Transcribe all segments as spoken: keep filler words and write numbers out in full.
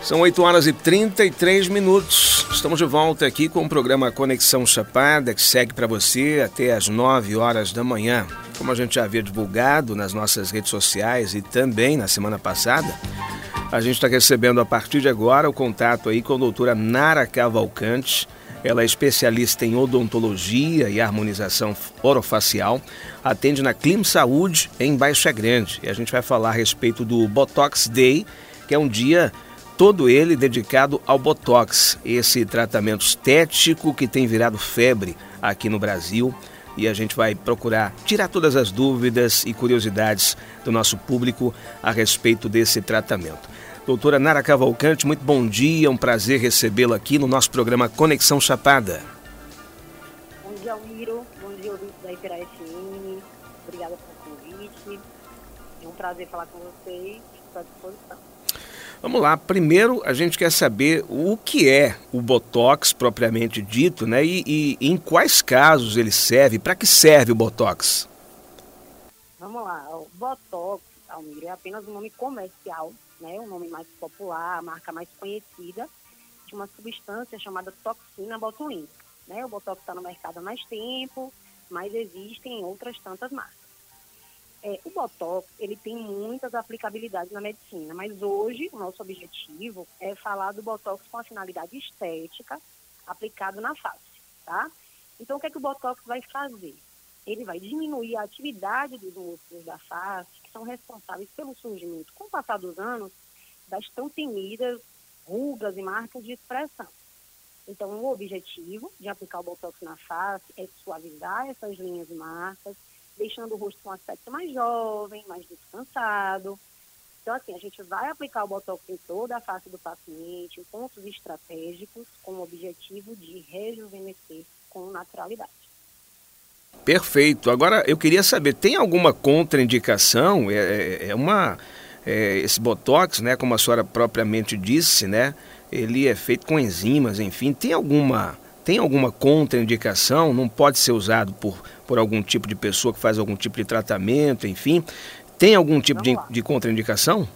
São oito horas e trinta e três minutos. Estamos de volta aqui com o programa Conexão Chapada, que segue para você até as nove horas da manhã. Como a gente já havia divulgado nas nossas redes sociais e também na semana passada, a gente está recebendo a partir de agora o contato aí com a doutora Nara Cavalcante. Ela é especialista em odontologia e harmonização orofacial, atende na Clim Saúde em Baixa Grande. E a gente vai falar a respeito do Botox Day, que é um dia todo ele dedicado ao Botox, esse tratamento estético que tem virado febre aqui no Brasil. E a gente vai procurar tirar todas as dúvidas e curiosidades do nosso público a respeito desse tratamento. Doutora Nara Cavalcante, muito bom dia, um prazer recebê-la aqui no nosso programa Conexão Chapada. Bom dia, Almiro, bom dia, ouvintes da Ipera F M, obrigada pelo convite, é um prazer falar com vocês, estou à disposição. Vamos lá, primeiro a gente quer saber o que é o Botox propriamente dito, né? E, e, e em quais casos ele serve, para que serve o Botox? Vamos lá, o Botox, Almiro, é apenas um nome comercial, né? Um nome mais popular, a marca mais conhecida de uma substância chamada toxina botulínica, né? O Botox está no mercado há mais tempo, mas existem outras tantas marcas. É, o Botox, ele tem muitas aplicabilidades na medicina, mas hoje o nosso objetivo é falar do Botox com a finalidade estética aplicado na face, tá? Então, o que é que o Botox vai fazer? Ele vai diminuir a atividade dos músculos da face, que são responsáveis pelo surgimento, com o passar dos anos, das tão temidas rugas e marcas de expressão. Então, o objetivo de aplicar o Botox na face é suavizar essas linhas e marcas, deixando o rosto com um aspecto mais jovem, mais descansado. Então, assim, a gente vai aplicar o Botox em toda a face do paciente, em pontos estratégicos, com o objetivo de rejuvenescer com naturalidade. Perfeito. Agora, eu queria saber, tem alguma contraindicação? É, é uma, é, esse Botox, né, como a senhora propriamente disse, né, ele é feito com enzimas, enfim, tem alguma... Tem alguma contraindicação? Não pode ser usado por, por algum tipo de pessoa que faz algum tipo de tratamento, enfim. Tem algum tipo de, de contraindicação?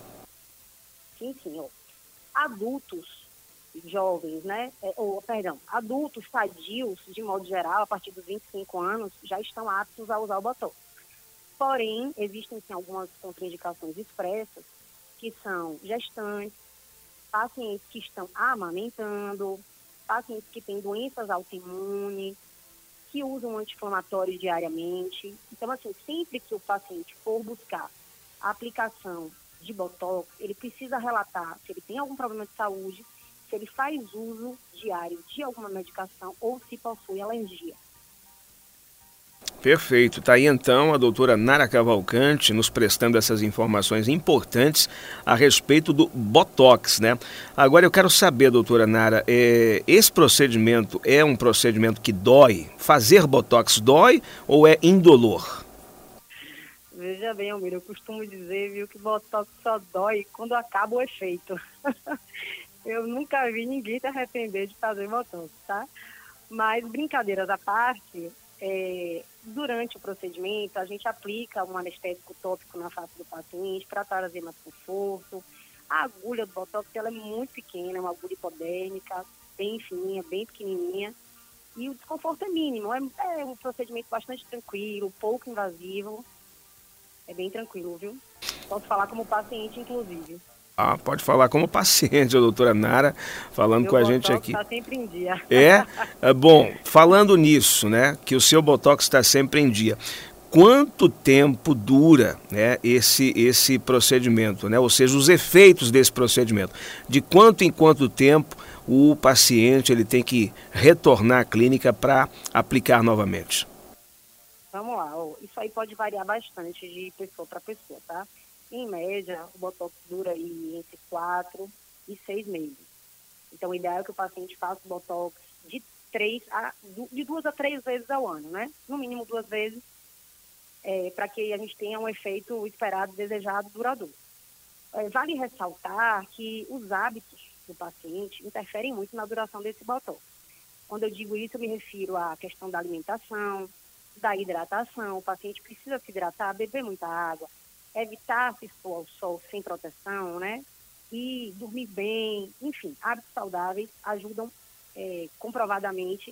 Sim, sim. Ó. Adultos jovens, né? É, ou, perdão, adultos sadios, de modo geral, a partir dos vinte e cinco anos, já estão aptos a usar o Botox. Porém, existem sim algumas contraindicações expressas, que são gestantes, pacientes que estão amamentando, pacientes que têm doenças autoimunes, que usam anti-inflamatórios diariamente. Então, assim, sempre que o paciente for buscar a aplicação de Botox, ele precisa relatar se ele tem algum problema de saúde, se ele faz uso diário de alguma medicação ou se possui alergia. Perfeito. Está aí então a doutora Nara Cavalcante nos prestando essas informações importantes a respeito do Botox, né? Agora eu quero saber, doutora Nara, é, esse procedimento é um procedimento que dói? Fazer Botox dói ou é indolor? Veja bem, Almir, eu costumo dizer, viu, que Botox só dói quando acaba o efeito. Eu nunca vi ninguém se arrepender de fazer Botox, tá? Mas, brincadeiras à parte, é, durante o procedimento, a gente aplica um anestésico tópico na face do paciente para trazer mais conforto. A agulha do Botox, ela é muito pequena, é uma agulha hipodérmica, bem fininha, bem pequenininha. E o desconforto é mínimo, é, é um procedimento bastante tranquilo, pouco invasivo. É bem tranquilo, viu? Posso falar como paciente, inclusive. Ah, pode falar como paciente, a doutora Nara, falando Meu com a gente aqui. Meu Botox está sempre em dia. É? É? Bom, falando nisso, né, que o seu Botox está sempre em dia, quanto tempo dura, né, esse, esse procedimento, né? Ou seja, os efeitos desse procedimento? De quanto em quanto tempo o paciente ele tem que retornar à clínica para aplicar novamente? Vamos lá, ó, isso aí pode variar bastante de pessoa para pessoa, tá? Em média, o Botox dura aí entre quatro e seis meses. Então, o ideal é que o paciente faça o Botox de, três a, de duas a três vezes ao ano, né? No mínimo duas vezes, é, para que a gente tenha um efeito esperado, desejado, duradouro. É, vale ressaltar que os hábitos do paciente interferem muito na duração desse Botox. Quando eu digo isso, eu me refiro à questão da alimentação, da hidratação. O paciente precisa se hidratar, beber muita água, evitar se expor ao sol sem proteção, né? e dormir bem, enfim, hábitos saudáveis ajudam é, comprovadamente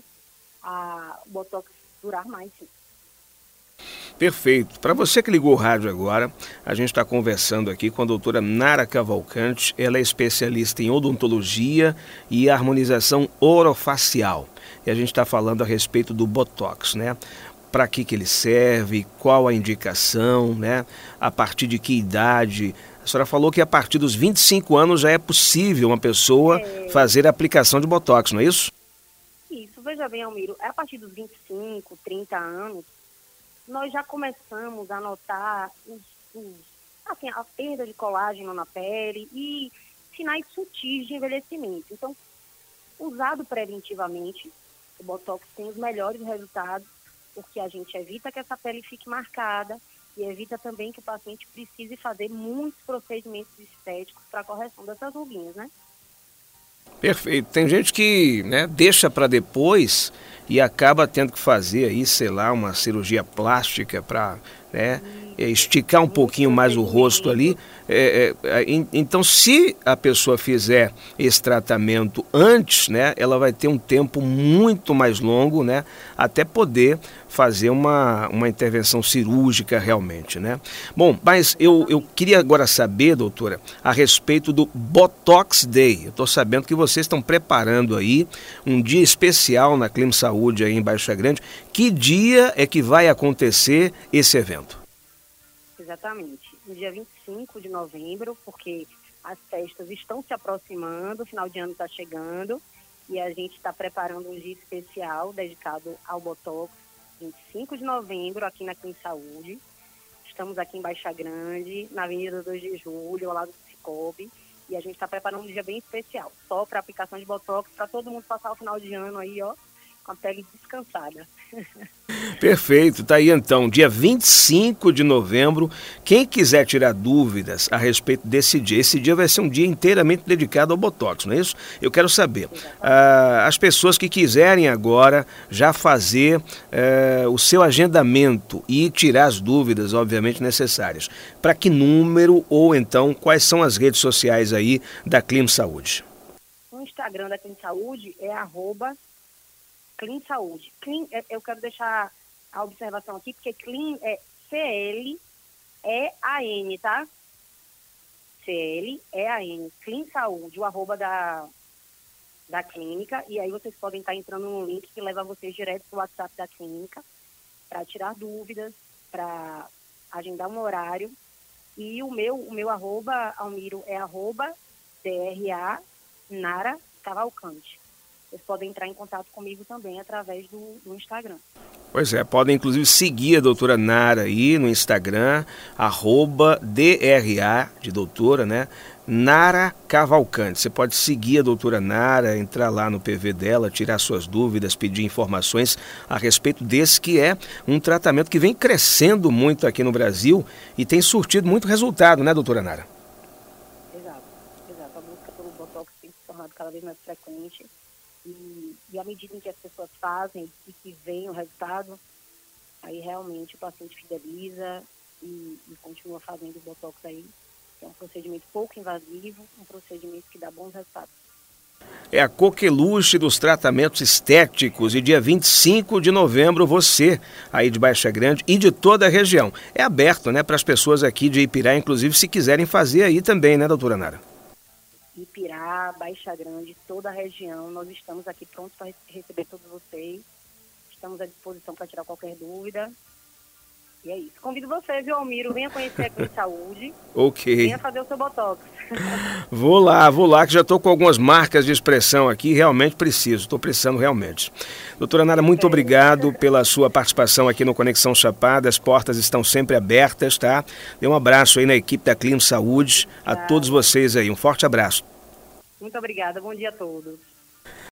a o Botox durar mais, sim. Perfeito. Para você que ligou o rádio agora, a gente está conversando aqui com a doutora Nara Cavalcante. Ela é especialista em odontologia e harmonização orofacial. E a gente está falando a respeito do Botox, né? Para que que ele serve, qual a indicação, né? A partir de que idade? A senhora falou que a partir dos vinte e cinco anos já é possível uma pessoa É... fazer a aplicação de Botox, não é isso? Isso, veja bem, Almiro, a partir dos vinte e cinco, trinta anos, nós já começamos a notar os, os, assim, a perda de colágeno na pele e sinais sutis de envelhecimento. Então, usado preventivamente, o Botox tem os melhores resultados, porque a gente evita que essa pele fique marcada e evita também que o paciente precise fazer muitos procedimentos estéticos para a correção dessas ruguinhas, né? Perfeito. Tem gente que, né, deixa para depois e acaba tendo que fazer aí, sei lá, uma cirurgia plástica para, né, esticar um pouquinho mais o rosto ali. É, é, então, se a pessoa fizer esse tratamento antes, né, ela vai ter um tempo muito mais longo, né, até poder fazer uma, uma intervenção cirúrgica realmente, né? Bom, mas eu, eu queria agora saber, doutora, a respeito do Botox Day. Eu estou sabendo que vocês estão preparando aí um dia especial na Clínica Saúde aí em Baixa Grande. Que dia é que vai acontecer esse evento? Exatamente, no dia vinte e cinco de novembro, porque as festas estão se aproximando, o final de ano está chegando e a gente está preparando um dia especial dedicado ao Botox, vinte e cinco de novembro, aqui na Clínica Saúde. Estamos aqui em Baixa Grande, na Avenida dois de julho, ao lado do Cicobi, e a gente está preparando um dia bem especial, só para aplicação de Botox, para todo mundo passar o final de ano aí, ó, com a pele descansada. Perfeito, tá aí então, dia vinte e cinco de novembro. Quem quiser tirar dúvidas a respeito desse dia, esse dia vai ser um dia inteiramente dedicado ao Botox, não é isso? Eu quero saber, ah, as pessoas que quiserem agora já fazer eh, o seu agendamento e tirar as dúvidas, obviamente, necessárias, para que número ou então quais são as redes sociais aí da Clínica Saúde? O Instagram da Clínica Saúde é arroba Clean Saúde. Clean, eu quero deixar a observação aqui, porque Clean é C L E A N, tá? C L E A N, Clean Saúde, o arroba da, da clínica, e aí vocês podem estar entrando no link que leva vocês direto para o WhatsApp da clínica, para tirar dúvidas, para agendar um horário. E o meu, o meu arroba, Almiro, é arroba D R A Nara Cavalcante. Vocês podem entrar em contato comigo também através do, do Instagram. Pois é, podem inclusive seguir a doutora Nara aí no Instagram, arroba D R A, de doutora, né? Nara Cavalcante. Você pode seguir a doutora Nara, entrar lá no P V dela, tirar suas dúvidas, pedir informações a respeito desse que é um tratamento que vem crescendo muito aqui no Brasil e tem surtido muito resultado, né, doutora Nara? Exato, exato. A busca pelo Botox tem se tornado cada vez mais frequente. E, e à medida em que as pessoas fazem e que vem o resultado, aí realmente o paciente fideliza e, e continua fazendo o Botox aí. É um procedimento pouco invasivo, um procedimento que dá bons resultados. É a coqueluche dos tratamentos estéticos e dia vinte e cinco de novembro você, aí de Baixa Grande e de toda a região. É aberto, né, para as pessoas aqui de Ipirá, inclusive, se quiserem fazer aí também, né, doutora Nara? Ipirá, Baixa Grande, toda a região, nós estamos aqui prontos para receber todos vocês. Estamos à disposição para tirar qualquer dúvida. E é isso. Convido você, viu, Almiro? Venha conhecer a Clínica Saúde. Ok. Venha fazer o seu Botox. Vou lá, vou lá, que já estou com algumas marcas de expressão aqui, realmente preciso, estou precisando realmente. Doutora Nara, muito é. obrigado pela sua participação aqui no Conexão Chapada, as portas estão sempre abertas, tá? Dê um abraço aí na equipe da Clínica Saúde, a todos vocês aí, um forte abraço. Muito obrigada, bom dia a todos.